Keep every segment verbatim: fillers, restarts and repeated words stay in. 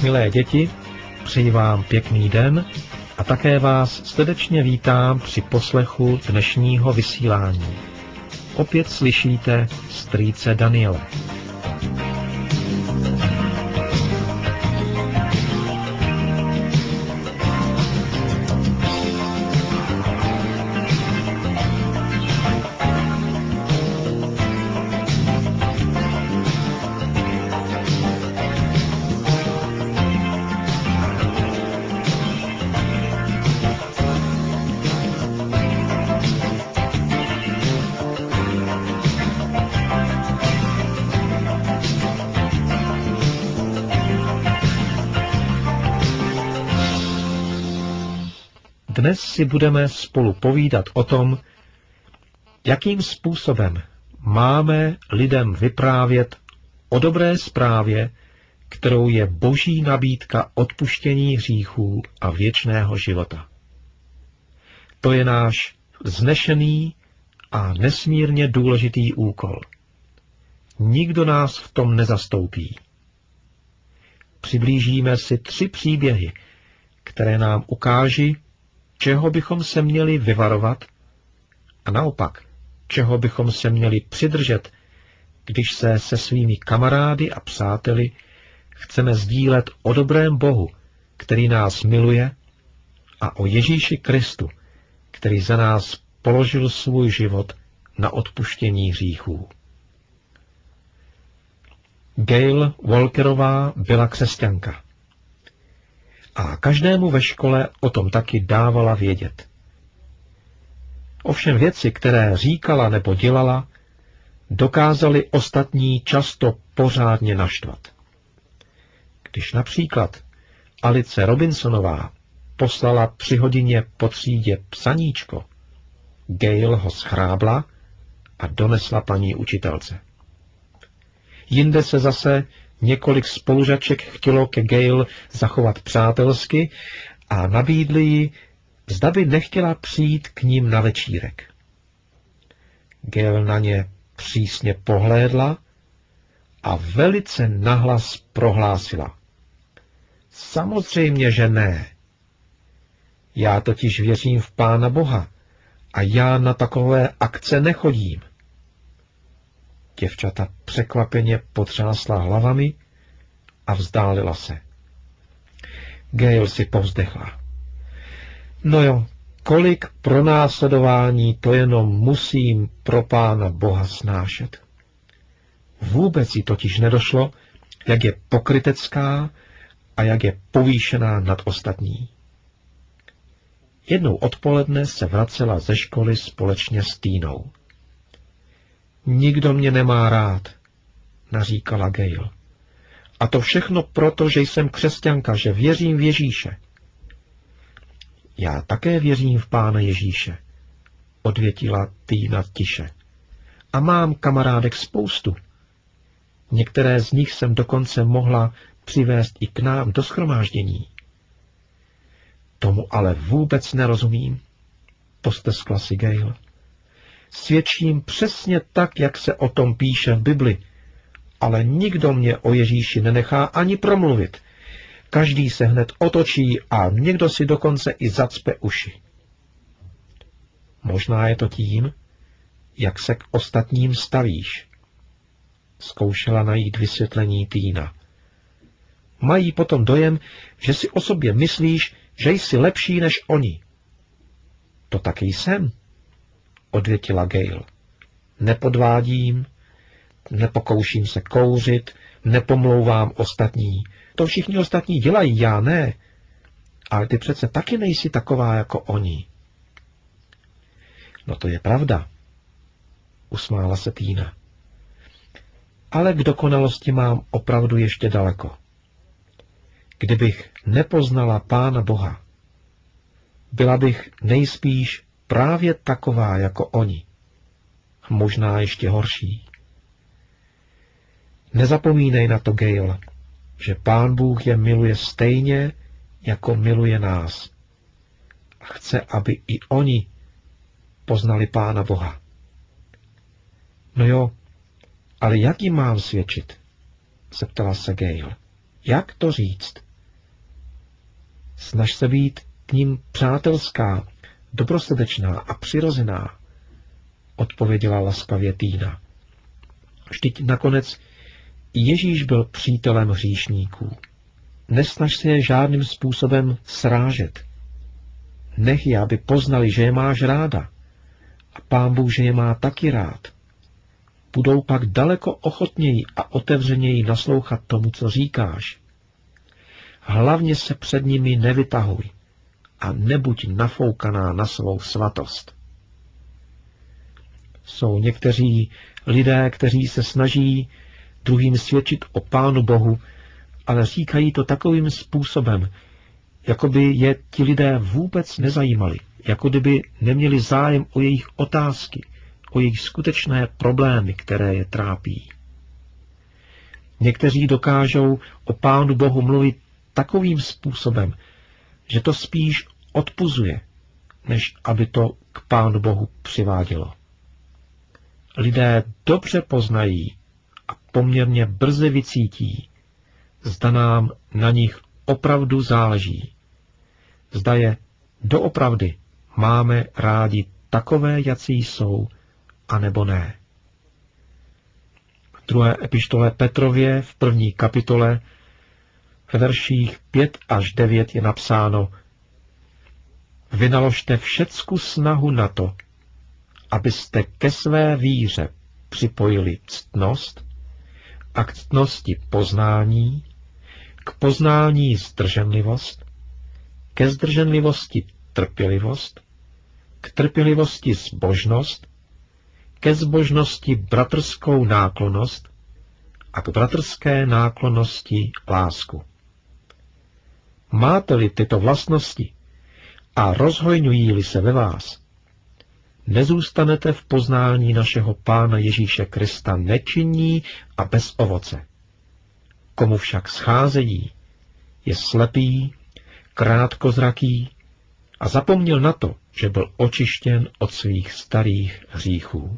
Milé děti, přeji vám pěkný den a také vás srdečně vítám při poslechu dnešního vysílání. Opět slyšíte strýce Daniele. Dnes si budeme spolu povídat o tom, jakým způsobem máme lidem vyprávět o dobré zprávě, kterou je boží nabídka odpuštění hříchů a věčného života. To je náš vznešený a nesmírně důležitý úkol. Nikdo nás v tom nezastoupí. Přiblížíme si tři příběhy, které nám ukáží, čeho bychom se měli vyvarovat a naopak, čeho bychom se měli přidržet, když se se svými kamarády a přáteli chceme sdílet o dobrém Bohu, který nás miluje, a o Ježíši Kristu, který za nás položil svůj život na odpuštění hříchů. Gail Walkerová byla křesťanka. A každému ve škole o tom taky dávala vědět. Ovšem věci, které říkala nebo dělala, dokázaly ostatní často pořádně naštvat. Když například Alice Robinsonová poslala při hodině po třídě psaníčko, Gail ho schrábla a donesla paní učitelce. Jinde se zase několik spolužaček chtělo ke Gail zachovat přátelsky a nabídli jí, zda by nechtěla přijít k ním na večírek. Gail na ně přísně pohlédla a velice nahlas prohlásila. Samozřejmě, že ne. Já totiž věřím v Pána Boha a já na takové akce nechodím. Děvčata překvapeně potřásla hlavami a vzdálila se. Gail si povzdechla. No jo, kolik pronásledování to jenom musím pro Pána Boha snášet. Vůbec jí totiž nedošlo, jak je pokrytecká a jak je povýšená nad ostatní. Jednou odpoledne se vracela ze školy společně s Týnou. Nikdo mě nemá rád, naříkala Gail. A to všechno proto, že jsem křesťanka, že věřím v Ježíše. Já také věřím v Pána Ježíše, odvětila Týna tiše. A mám kamarádek spoustu. Některé z nich jsem dokonce mohla přivést i k nám do shromáždění. Tomu ale vůbec nerozumím, posteskla si Gail. Svědčím přesně tak, jak se o tom píše v Bibli, ale nikdo mě o Ježíši nenechá ani promluvit. Každý se hned otočí a někdo si dokonce i zacpe uši. Možná je to tím, jak se k ostatním stavíš, zkoušela najít vysvětlení Týna. Mají potom dojem, že si o sobě myslíš, že jsi lepší než oni. To taky jsem, odvětila Gail. Nepodvádím, nepokouším se kouřit, nepomlouvám ostatní. To všichni ostatní dělají, já ne. Ale ty přece taky nejsi taková jako oni. No to je pravda, usmála se Týna. Ale k dokonalosti mám opravdu ještě daleko. Kdybych nepoznala Pána Boha, byla bych nejspíš právě taková jako oni. Možná ještě horší. Nezapomínej na to, Gail, že Pán Bůh je miluje stejně, jako miluje nás. A chce, aby i oni poznali Pána Boha. No jo, ale jak jim mám svědčit? Zeptala se Gail. Jak to říct? Snaž se být k ním přátelská, dobrosrdečná a přirozená, odpověděla laskavě Týna. Vždyť nakonec Ježíš byl přítelem hříšníků. Nesnaž se je žádným způsobem srážet. Nech je, aby poznali, že je máš ráda. A Pán Bůh, že je má taky rád. Budou pak daleko ochotněji a otevřeněji naslouchat tomu, co říkáš. Hlavně se před nimi nevytahuj a nebuď nafoukaná na svou svatost. Jsou někteří lidé, kteří se snaží druhým svědčit o Pánu Bohu, ale říkají to takovým způsobem, jako by je ti lidé vůbec nezajímali, jako kdyby neměli zájem o jejich otázky, o jejich skutečné problémy, které je trápí. Někteří dokážou o Pánu Bohu mluvit takovým způsobem, že to spíš odpuzuje, než aby to k Pánu Bohu přivádělo. Lidé dobře poznají a poměrně brzy vycítí, zda nám na nich opravdu záleží. Zda je doopravdy máme rádi takové, jací jsou, anebo ne. V druhé epištole Petrově v první kapitole ve verších pět až devět je napsáno: Vynaložte všecku snahu na to, abyste ke své víře připojili ctnost a k ctnosti poznání, k poznání zdrženlivost, ke zdrženlivosti trpělivost, k trpělivosti zbožnost, ke zbožnosti bratrskou náklonnost a k bratrské náklonnosti lásku. Máte-li tyto vlastnosti a rozhojňují-li se ve vás, nezůstanete v poznání našeho Pána Ježíše Krista nečinní a bez ovoce. Komu však scházejí, je slepý, krátkozraký a zapomněl na to, že byl očištěn od svých starých hříchů.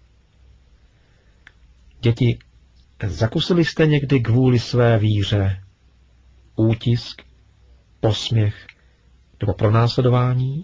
Děti, zakusili jste někdy kvůli své víře útisk, posměch nebo pronásledování?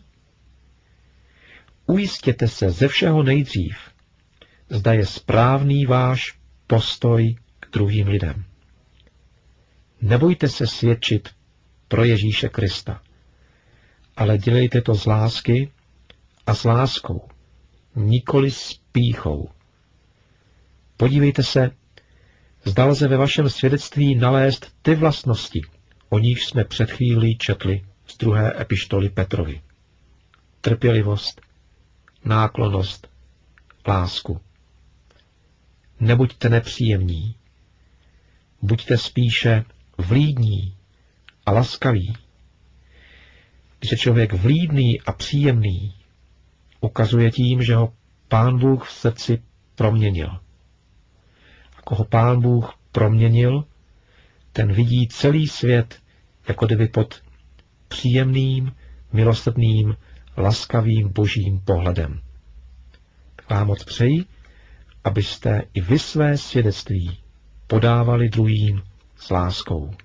Ujistěte se ze všeho nejdřív, zda je správný váš postoj k druhým lidem. Nebojte se svědčit pro Ježíše Krista, ale dělejte to z lásky a s láskou, nikoli s pýchou. Podívejte se, zda lze ve vašem svědectví nalézt ty vlastnosti, o níž jsme před chvílí četli z druhé epištoly Petrovi. Trpělivost, náklonnost, lásku. Nebuďte nepříjemní, buďte spíše vlídní a laskaví. Když je člověk vlídný a příjemný, ukazuje tím, že ho Pán Bůh v srdci proměnil. A koho Pán Bůh proměnil, ten vidí celý svět, jako kdyby pod příjemným, milosrdným, laskavým božím pohledem. Vám moc přeji, abyste i vy své svědectví podávali druhým s láskou.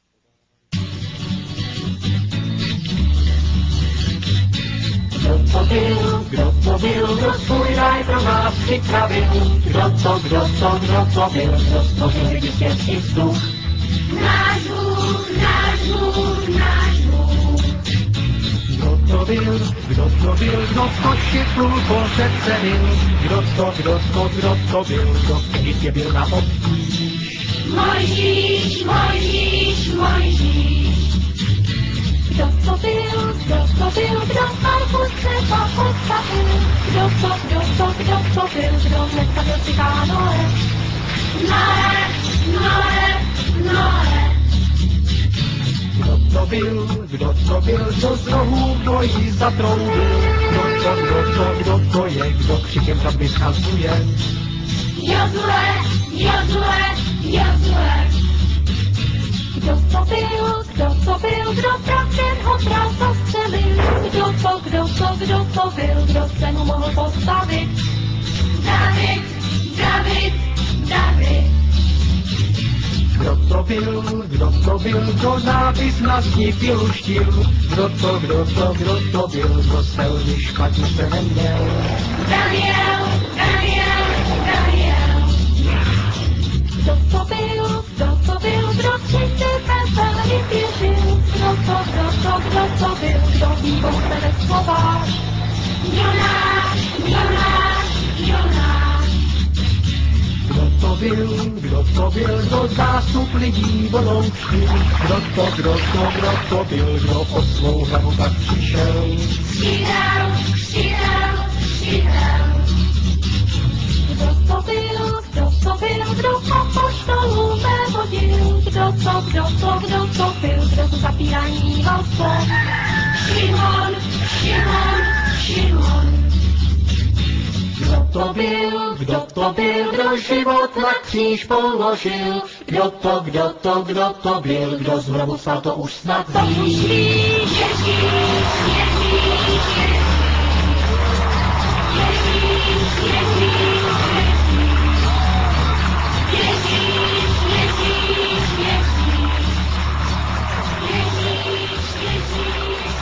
Kdo to byl, kdo to byl, kdo svůj ráj pro nás připravil? Kdo to, kdo to, kdo to byl, kdo stvořil lidi svět i vzduch? Náš Bůh, náš Bůh, náš Bůh. Kdo to byl, kdo to byl, kdo v koši půl předsedil? Kdo to, kdo to, kdo to byl, kdo v Egyptě byl na obtíž? Mojžíš, Mojžíš, Mojžíš. Kdo to byl, kdo to byl, kdo archu třeba postavil? Kdo to, kdo to, kdo to byl, kdo nestavil si Noé? Noé, Noé, Noé. Kdo to byl, kdo to byl, kdo z rohů bojí zatroubil? Kdo to, kdo to, kdo to je, kdo křikem žadby schazuje? Jozue, Jozue, Jozue. Kdo to byl, kdo to byl, kdo pravděn obraz zastřelil? Kdo to, kdo to, kdo to byl, kdo se mu mohl postavit? David, David, David. Kdo to byl, kdo to byl, kdo nápis na zdi vyluštil? Kdo to, kdo to, kdo to byl, kdo selby špatně se neměl? Daniel, Daniel, Daniel. Kdo to byl, kdo to byl, kdo třicet let vypěšil? Kdo to, kdo to, kdo to byl, kdo vývou se neschováš? Jonáš, Jonáš, Jonáš. Kdo to byl, kdo to byl, kdo zástup lidí vodou škůl? Kdo to, kdo to, kdo to byl, kdo o svou hlavu tak přišel? Střídal, střídal, střídal. Kdo to byl, kdo to byl, kdo apoštolů vévodil? Kdo to, kdo to, kdo to byl, kdo to zapírání valce? Šimon, Šimon, Šimon. Kdo to byl, kdo to byl, kdo život na kříž položil? Kdo to, kdo to, kdo to byl, kdo znovu sa to už snad ví? Ježíš, Ježíš, Ježíš, Ježíš, Ježíš, Ježíš, Ježíš, Ježíš, Ježíš,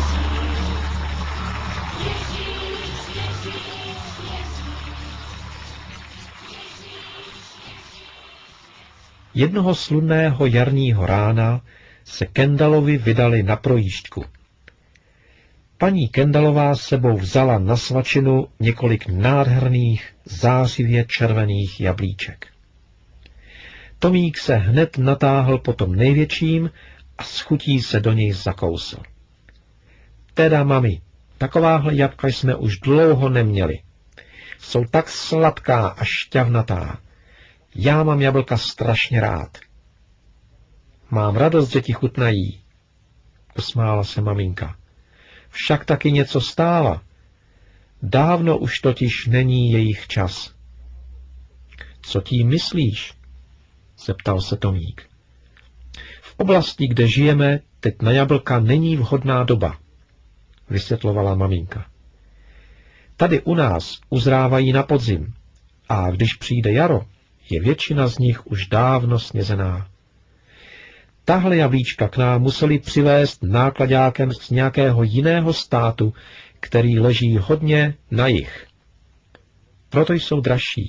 Jednoho slunného jarního rána se Kendallovi vydali na projížďku. Paní Kendalová s sebou vzala na svačinu několik nádherných, zářivě červených jablíček. Tomík se hned natáhl po tom největším a s chutí se do něj zakousl. Teda, mami, takováhle jabka jsme už dlouho neměli. Jsou tak sladká a šťavnatá. Já mám jablka strašně rád. Mám radost, že ti chutnají, usmála se maminka. Však taky něco stála. Dávno už totiž není jejich čas. Co tím myslíš? Zeptal se Tomík. V oblasti, kde žijeme, teď na jablka není vhodná doba, vysvětlovala maminka. Tady u nás uzrávají na podzim a když přijde jaro, je většina z nich už dávno snězená. Tahle jablíčka k nám museli přivést náklaďákem z nějakého jiného státu, který leží hodně na jih. Proto jsou dražší.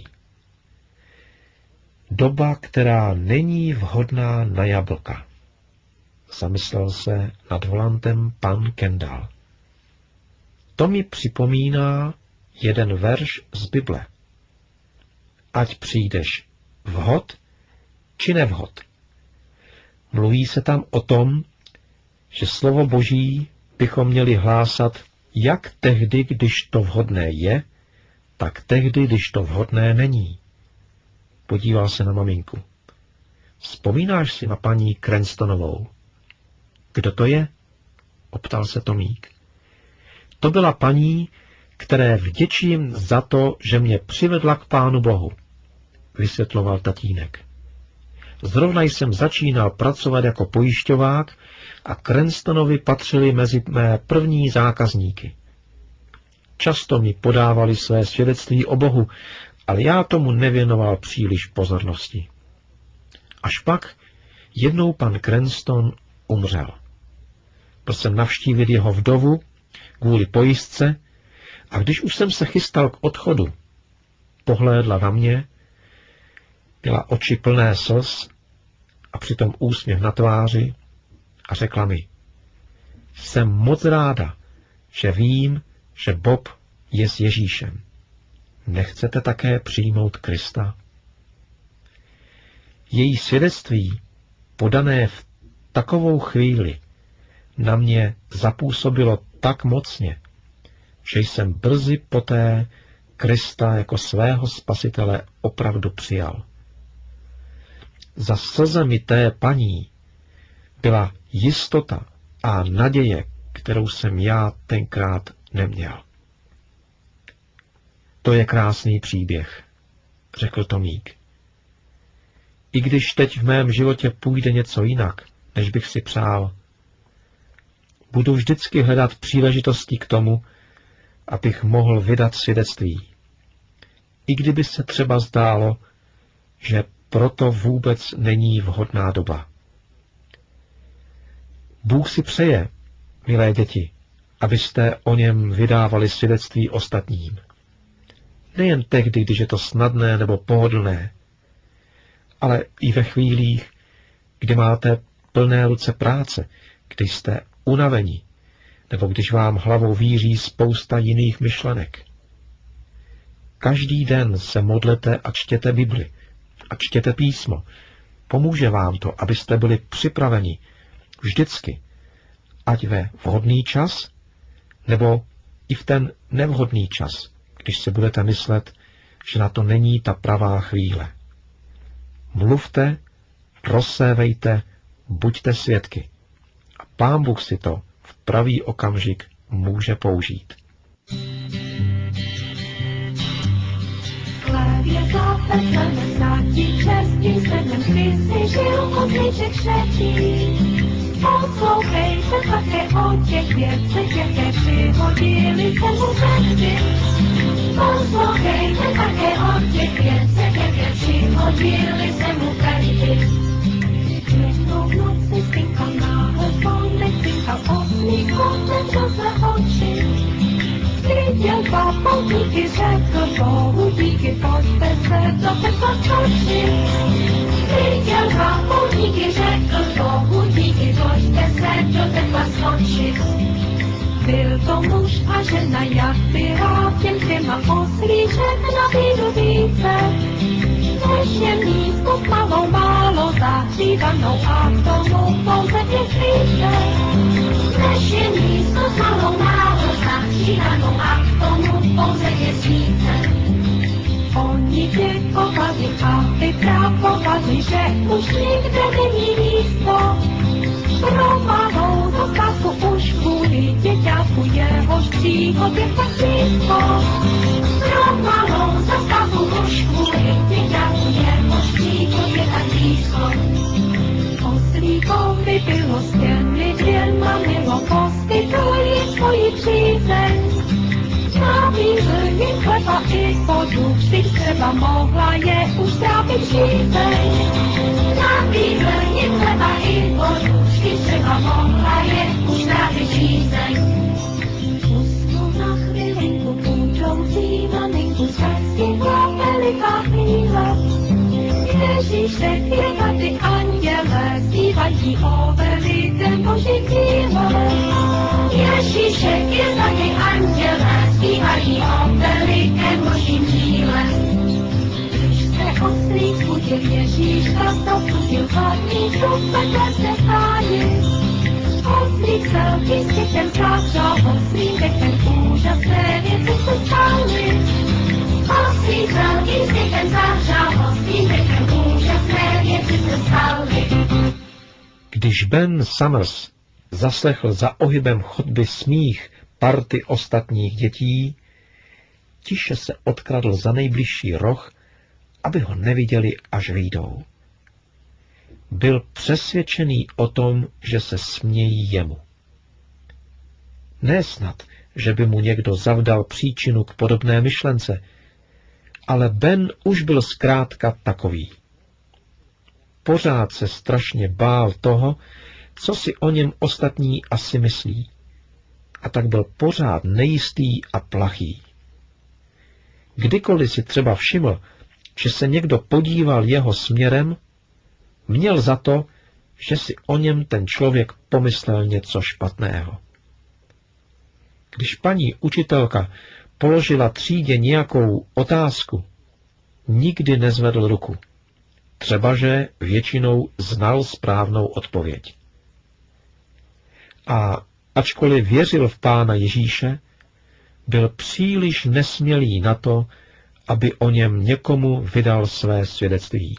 Doba, která není vhodná na jablka. Zamyslel se nad volantem pan Kendall. To mi připomíná jeden verš z Bible. Ať přijdeš vhod či nevhod. Mluví se tam o tom, že slovo Boží bychom měli hlásat jak tehdy, když to vhodné je, tak tehdy, když to vhodné není. Podíval se na maminku. Vzpomínáš si na paní Cranstonovou? Kdo to je? Optal se Tomík. To byla paní, které vděčím za to, že mě přivedla k Pánu Bohu, vysvětloval tatínek. Zrovna jsem začínal pracovat jako pojišťovák a Cranstonovi patřili mezi mé první zákazníky. Často mi podávali své svědectví o Bohu, ale já tomu nevěnoval příliš pozornosti. Až pak jednou pan Cranston umřel. Byl jsem navštívit jeho vdovu kvůli pojistce a když už jsem se chystal k odchodu, pohlédla na mě, měla oči plné slz a přitom úsměv na tváři a řekla mi, jsem moc ráda, že vím, že Bob je s Ježíšem. Nechcete také přijmout Krista? Její svědectví, podané v takovou chvíli, na mě zapůsobilo tak mocně, že jsem brzy poté Krista jako svého spasitele opravdu přijal. Za slzemi té paní byla jistota a naděje, kterou jsem já tenkrát neměl. To je krásný příběh, řekl Tomík. I když teď v mém životě půjde něco jinak, než bych si přál, budu vždycky hledat příležitosti k tomu, abych mohl vydat svědectví. I kdyby se třeba zdálo, že proto vůbec není vhodná doba. Bůh si přeje, milé děti, abyste o něm vydávali svědectví ostatním. Nejen tehdy, když je to snadné nebo pohodlné, ale i ve chvílích, kdy máte plné ruce práce, když jste unavení, nebo když vám hlavou víří spousta jiných myšlenek. Každý den se modlete a čtěte Bibli a čtěte písmo. Pomůže vám to, abyste byli připraveni vždycky, ať ve vhodný čas, nebo i v ten nevhodný čas, když si budete myslet, že na to není ta pravá chvíle. Mluvte, rozsévejte, buďte svědky. A Pán Bůh si to v pravý okamžik může použít. Je zapečené státí čestí, sednem Kristi žil obliček šetí. Poslouchejte také o těch věcech, jaké přihodili se mu cesty. Poslouchejte také o těch věcech, jaké přihodili se mu cesty. Jednou v noci spinkal náhle zvónek, spinkal osmý kotem do své oči. Viděl dva poutníky, řekl Bohu díky, pojďte se do pekla skočit. Viděl dva poutníky, řekl Bohu díky, pojďte se do pekla skočit. Byl to muž a žena, jak byla těm dvěma oslíček nabídl více. Než je místo s malou málo zahřívanou a k tomu pouze pět více. Než je místo s malou málo zahřívanou a k tomu pouze pět více. Oni děkovali a vypravovali, že už nikde není místo. Pro malou zastávku už kvůli děťátku, jehož příchod je tak blízko. Pro malou zastávku už kvůli děťátku, jehož příchod je tak blízko. Oslíkovi bylo s těmi dvěma milo, poskytl jim svoji přízeň. Nabídl jim chleba i vodu, vždyť třeba mohla je už trápit přízeň. Nabídl jim chleba i vodu, vždyť třeba mohla je už trápit přízeň. Usnul na chvilinku půjčoucí maminku, zastihla veliká chvíle. Ježíš řekl, je tady anděle, zpívají o velikém Boží díle. Ježíš řekl, je tady anděle, zpívají o velikém Božím díle. Když se oslík budil Ježíška, zapustil hladný vzduch vedle se stáji. Oslík se výskytem zavřel, oslík dechem úžasné věci se stály. Oslík se výskytem zavřel, oslík dechem úžasné věci se stály. Když Ben Summers zaslechl za ohybem chodby smích party ostatních dětí, tiše se odkradl za nejbližší roh, aby ho neviděli, až vyjdou. Byl přesvědčený o tom, že se smějí jemu. Ne snad, že by mu někdo zavdal příčinu k podobné myšlence, ale Ben už byl zkrátka takový. Pořád se strašně bál toho, co si o něm ostatní asi myslí. A tak byl pořád nejistý a plachý. Kdykoliv si třeba všiml, že se někdo podíval jeho směrem, měl za to, že si o něm ten člověk pomyslel něco špatného. Když paní učitelka položila třídě nějakou otázku, nikdy nezvedl ruku. Třebaže většinou znal správnou odpověď. A ačkoliv věřil v Pána Ježíše, byl příliš nesmělý na to, aby o něm někomu vydal své svědectví.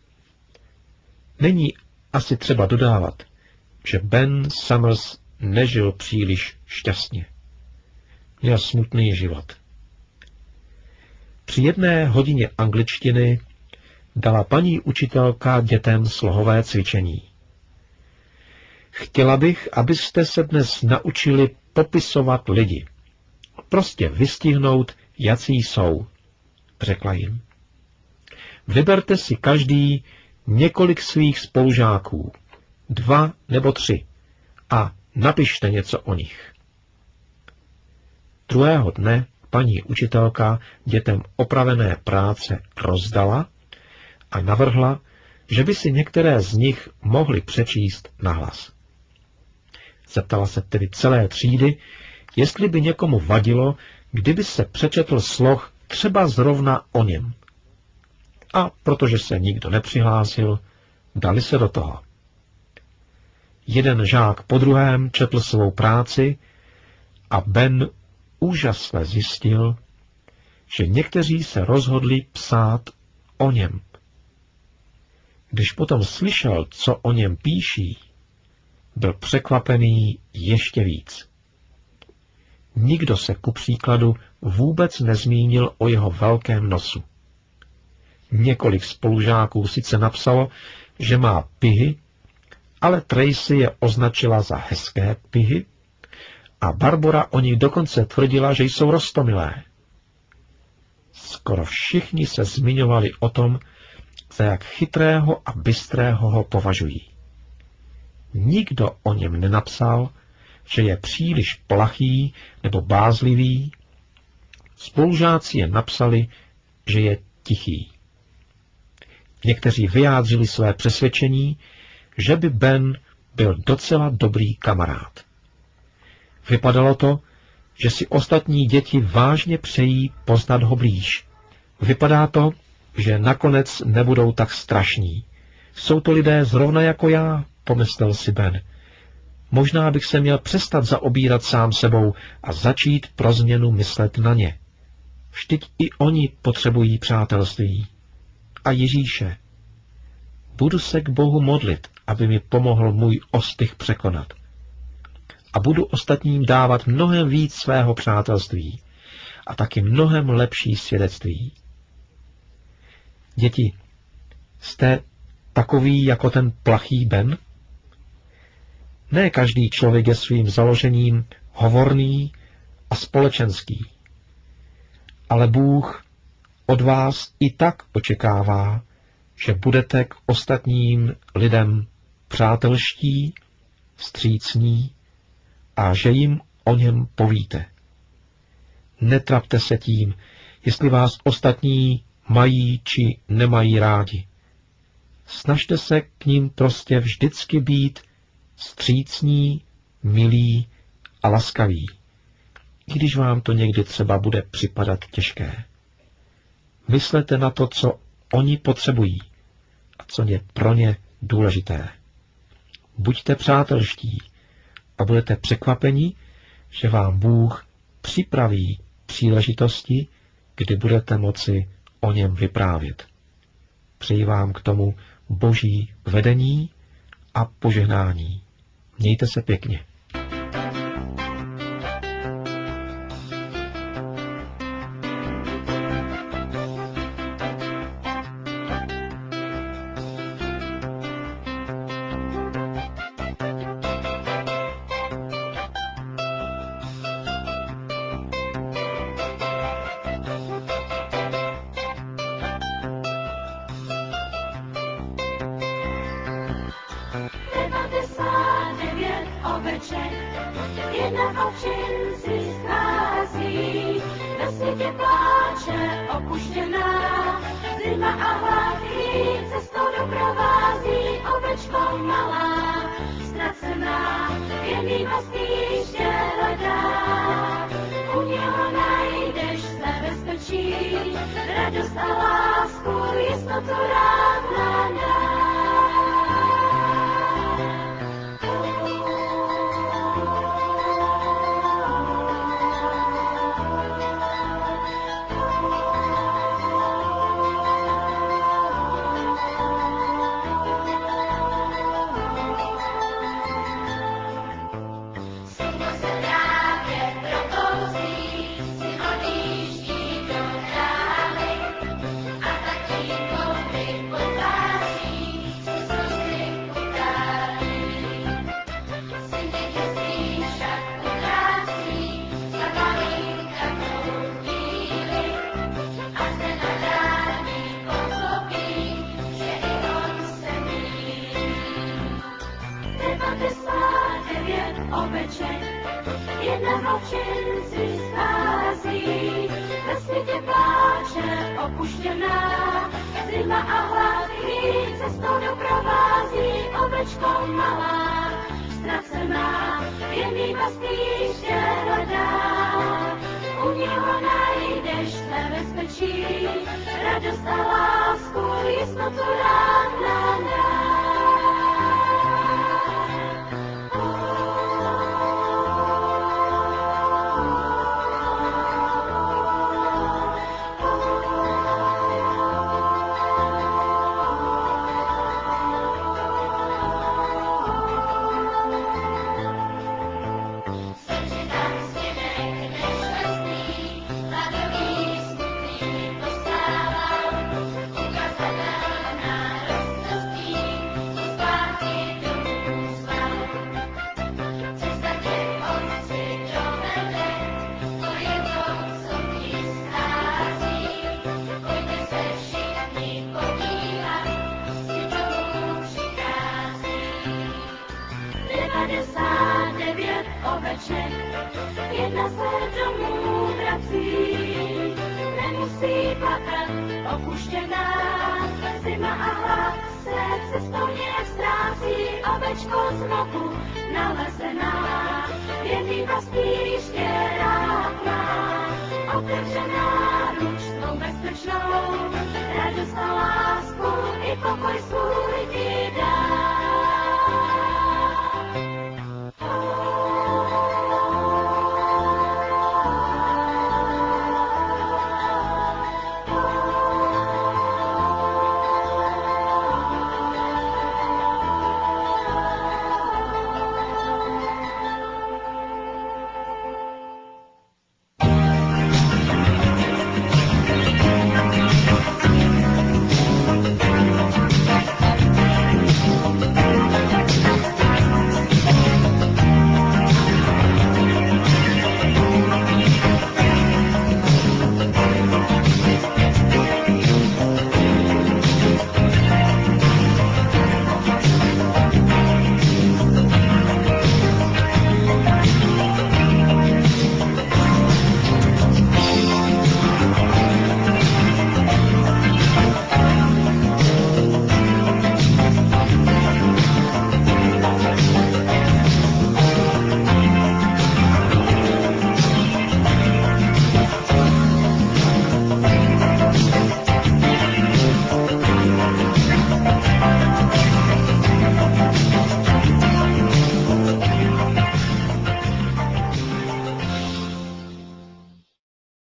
Není asi třeba dodávat, že Ben Summers nežil příliš šťastně. Měl smutný život. Při jedné hodině angličtiny dala paní učitelka dětem slohové cvičení. Chtěla bych, abyste se dnes naučili popisovat lidi. Prostě vystihnout, jací jsou, řekla jim. vyberte si každý několik svých spolužáků, dva nebo tři, a napište něco o nich. Druhého dne paní učitelka dětem opravené práce rozdala a navrhla, že by si některé z nich mohli přečíst nahlas. Zeptala se tedy celé třídy, jestli by někomu vadilo, kdyby se přečetl sloh třeba zrovna o něm. A protože se nikdo nepřihlásil, dali se do toho. Jeden žák po druhém četl svou práci a Ben úžasle zjistil, že někteří se rozhodli psát o něm. Když potom slyšel, co o něm píší, byl překvapený ještě víc. Nikdo se ku příkladu vůbec nezmínil o jeho velkém nosu. Několik spolužáků sice napsalo, že má pihy, ale Tracy je označila za hezké pihy a Barbara o nich dokonce tvrdila, že jsou roztomilé. Skoro všichni se zmiňovali o tom, za jak chytrého a bystrého ho považují. Nikdo o něm nenapsal, že je příliš plachý nebo bázlivý. Spolužáci jen napsali, že je tichý. Někteří vyjádřili své přesvědčení, že by Ben byl docela dobrý kamarád. Vypadalo to, že si ostatní děti vážně přejí poznat ho blíž. Vypadá to, že nakonec nebudou tak strašní. Jsou to lidé zrovna jako já, pomyslel si Ben. Možná bych se měl přestat zaobírat sám sebou a začít pro změnu myslet na ně. Vždyť i oni potřebují přátelství. A Ježíše. Budu se k Bohu modlit, aby mi pomohl můj ostych překonat. A budu ostatním dávat mnohem víc svého přátelství a taky mnohem lepší svědectví. Děti, jste takový jako ten plachý Ben? Ne každý člověk je svým založením hovorný a společenský. Ale Bůh od vás i tak očekává, že budete k ostatním lidem přátelští, vstřícní a že jim o něm povíte. Netrapte se tím, jestli vás ostatní mají či nemají rádi. Snažte se k ním prostě vždycky být vstřícní, milí a laskaví, i když vám to někdy třeba bude připadat těžké. Myslete na to, co oni potřebují a co je pro ně důležité. Buďte přátelští a budete překvapeni, že vám Bůh připraví příležitosti, kdy budete moci o něm vyprávět. Přeji vám k tomu Boží vedení a požehnání. Mějte se pěkně. devadesát devět oveček, jedna ovčin si schází, ve světě pláče opuštěná, zima a hlad jí cestou doprovází, ovečko malá, ztracená, jen jí pastýště hledá. U něho najdeš své bezpečí, radost a lásku, jistotu rád nám dá. A tatínkovi oveček. Jedna holčinci schází, ve světě pláče opuštěná. Zima a hlad ji cestou doprovází, ovečko malá, ztracená, jen jí pastýře hledá. U něho najdeš své bezpečí, radost a lásku, jistotu rád nám dá. Oveček, jedna se domů vrací, nemusí plakat opuštěná, zima a hlad se cestou nějak ztrácí, ovečko znovu nalezená, věrný pastýř tě rád má, otevřená ruč svou bezpečnou, radost a lásku i pokoj svůj